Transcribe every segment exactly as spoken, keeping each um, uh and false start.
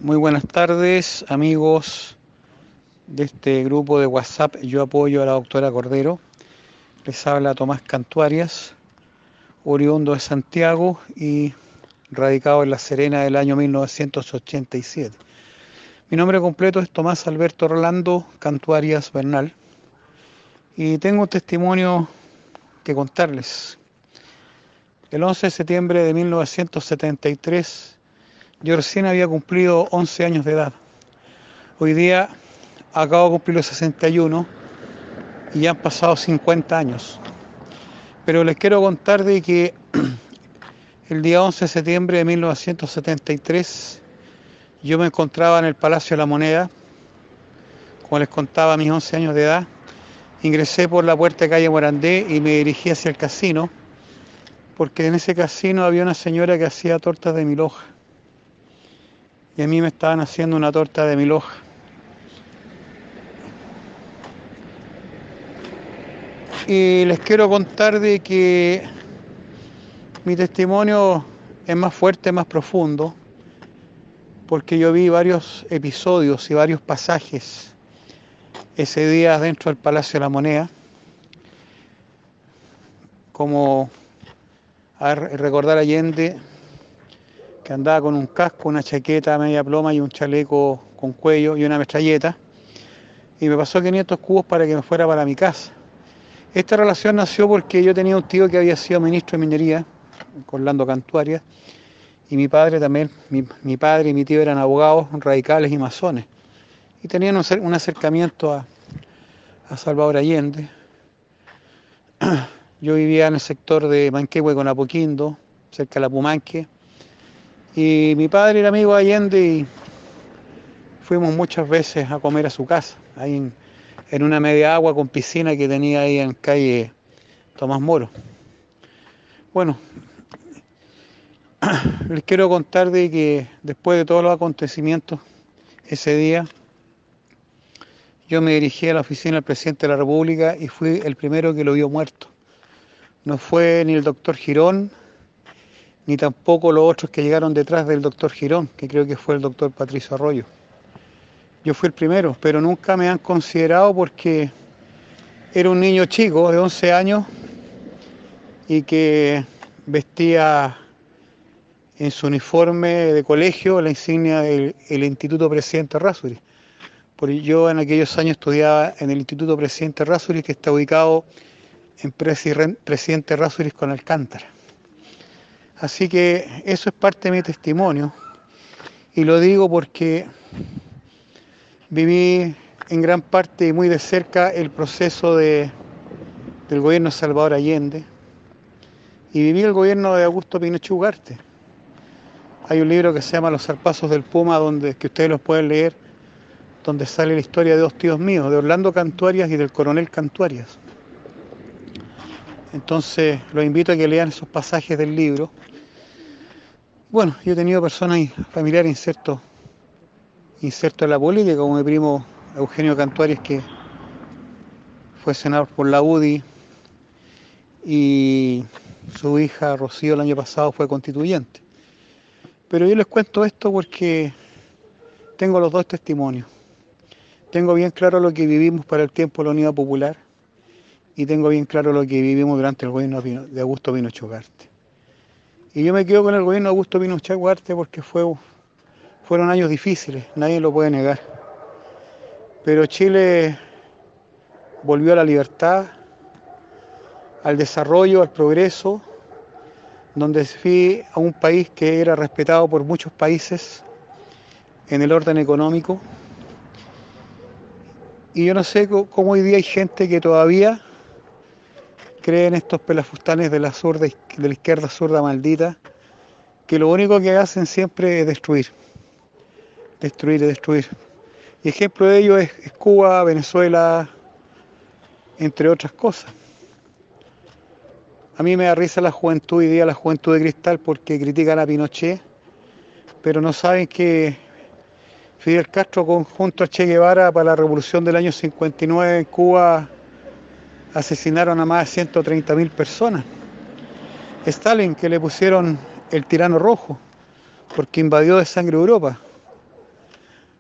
Muy buenas tardes, amigos de este grupo de WhatsApp Yo Apoyo a la Doctora Cordero. Les habla Tomás Cantuarias, oriundo de Santiago y radicado en La Serena del año mil novecientos ochenta y siete. Mi nombre completo es Tomás Alberto Rolando Cantuarias Bernal y tengo un testimonio que contarles. El once de septiembre de mil novecientos setenta y tres yo recién había cumplido once años de edad. Hoy día acabo de cumplir los sesenta y uno y ya han pasado cincuenta años. Pero les quiero contar de que el día once de septiembre de mil novecientos setenta y tres yo me encontraba en el Palacio de la Moneda, como les contaba, a mis once años de edad. Ingresé por la puerta de calle Morandé y me dirigí hacia el casino, porque en ese casino había una señora que hacía tortas de mil hojas. Y a mí me estaban haciendo una torta de mil hojas. Y les quiero contar de que mi testimonio es más fuerte, más profundo, porque yo vi varios episodios y varios pasajes ese día dentro del Palacio de la Moneda, como a recordar a Allende, que andaba con un casco, una chaqueta media ploma y un chaleco con cuello y una metralleta, y me pasó quinientos cubos para que me fuera para mi casa. Esta relación nació porque yo tenía un tío que había sido ministro de Minería, Orlando Cantuarias, y mi padre también, mi, mi padre y mi tío eran abogados radicales y masones, y tenían un, un acercamiento a, a Salvador Allende. Yo vivía en el sector de Manquehue con Apoquindo, cerca de la Pumanque, y mi padre era amigo de Allende y fuimos muchas veces a comer a su casa, ahí en, en una media agua con piscina que tenía ahí en calle Tomás Moro. Bueno, les quiero contar de que después de todos los acontecimientos ese día, yo me dirigí a la oficina del presidente de la República y fui el primero que lo vio muerto. No fue ni el doctor Girón, ni tampoco los otros que llegaron detrás del doctor Girón, que creo que fue el doctor Patricio Arroyo. Yo fui el primero, pero nunca me han considerado porque era un niño chico de once años y que vestía en su uniforme de colegio la insignia del el Instituto Presidente Errázuriz. Porque yo en aquellos años estudiaba en el Instituto Presidente Errázuriz, que está ubicado en Presidente Errázuriz con Alcántara. Así que eso es parte de mi testimonio y lo digo porque viví en gran parte y muy de cerca el proceso de, del gobierno de Salvador Allende y viví el gobierno de Augusto Pinochet Ugarte. Hay un libro que se llama Los zarpazos del Puma, donde, que ustedes los pueden leer, donde sale la historia de dos tíos míos, de Orlando Cantuarias y del coronel Cantuarias. Entonces los invito a que lean esos pasajes del libro. Bueno, yo he tenido personas familiares insertos insertos en la política, como mi primo Eugenio Cantuarias, que fue senador por la U D I, y su hija Rocío el año pasado fue constituyente. Pero yo les cuento esto porque tengo los dos testimonios. Tengo bien claro lo que vivimos para el tiempo de la Unidad Popular y tengo bien claro lo que vivimos durante el gobierno de Augusto Pinochet Ugarte. Y yo me quedo con el gobierno de Augusto Pinochet Ugarte porque fue, fueron años difíciles, nadie lo puede negar. Pero Chile volvió a la libertad, al desarrollo, al progreso, donde fui a un país que era respetado por muchos países en el orden económico. Y yo no sé cómo hoy día hay gente que todavía cree en estos pelafustanes de la, zurda, de la izquierda zurda maldita, que lo único que hacen siempre es destruir, destruir y destruir. Y ejemplo de ello es, es Cuba, Venezuela, entre otras cosas. A mí me da risa la juventud hoy día, la juventud de cristal, porque critican a Pinochet, pero no saben que Fidel Castro junto a Che Guevara para la revolución del año cincuenta y nueve en Cuba asesinaron a más de ciento treinta mil personas. Stalin, que le pusieron el tirano rojo, porque invadió de sangre Europa.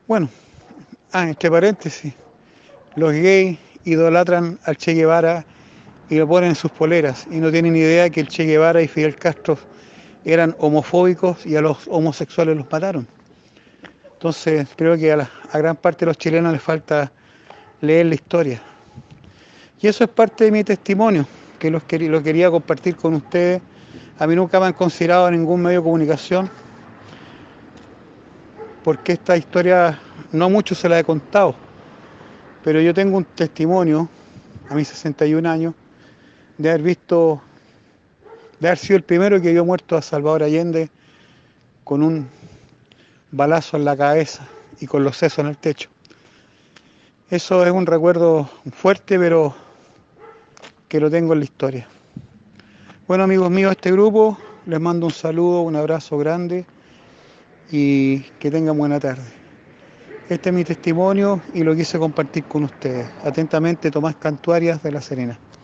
Bueno, ah, entre paréntesis, los gays idolatran al Che Guevara y lo ponen en sus poleras y no tienen idea que el Che Guevara y Fidel Castro eran homofóbicos y a los homosexuales los mataron. Entonces creo que a, la, a gran parte de los chilenos les falta leer la historia. Y eso es parte de mi testimonio, que los quería, lo quería compartir con ustedes. A mí nunca me han considerado en ningún medio de comunicación, porque esta historia no mucho se la he contado, pero yo tengo un testimonio, a mis sesenta y un años, de haber visto, de haber sido el primero que vio muerto a Salvador Allende con un balazo en la cabeza y con los sesos en el techo. Eso es un recuerdo fuerte, pero que lo tengo en la historia. Bueno, amigos míos de este grupo, les mando un saludo, un abrazo grande y que tengan buena tarde. Este es mi testimonio y lo quise compartir con ustedes. Atentamente, Tomás Cantuarias de La Serena.